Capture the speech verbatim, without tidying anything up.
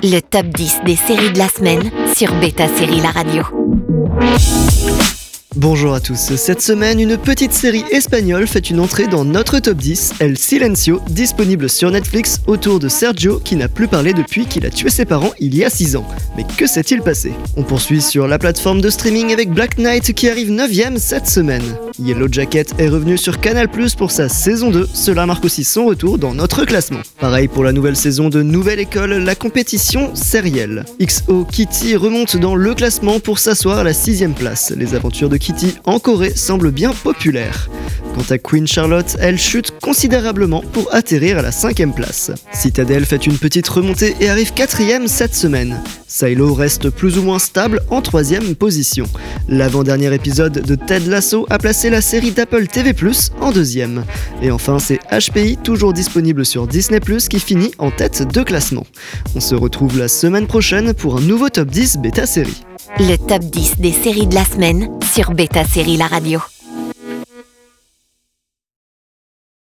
Le top dix des séries de la semaine sur Beta Série La Radio. Bonjour à tous, cette semaine, une petite série espagnole fait une entrée dans notre top dix, El Silencio, disponible sur Netflix autour de Sergio qui n'a plus parlé depuis qu'il a tué ses parents il y a six ans. Mais que s'est-il passé ? On poursuit sur la plateforme de streaming avec Black Knight qui arrive neuvième cette semaine. Yellow Jacket est revenu sur Canal plus pour sa saison deux, cela marque aussi son retour dans notre classement. Pareil pour la nouvelle saison de Nouvelle École, la compétition sérielle. X O Kitty remonte dans le classement pour s'asseoir à la sixième place. Les aventures de Kitty en Corée semblent bien populaires. Quant à Queen Charlotte, elle chute considérablement pour atterrir à la cinquième place. Citadel fait une petite remontée et arrive quatrième cette semaine. Silo reste plus ou moins stable en troisième position. L'avant-dernier épisode de Ted Lasso a placé la série d'Apple T V plus, en deuxième. Et enfin, c'est H P I, toujours disponible sur Disney plus, qui finit en tête de classement. On se retrouve la semaine prochaine pour un nouveau top dix Beta Série. Le top dix des séries de la semaine sur Beta Série La Radio.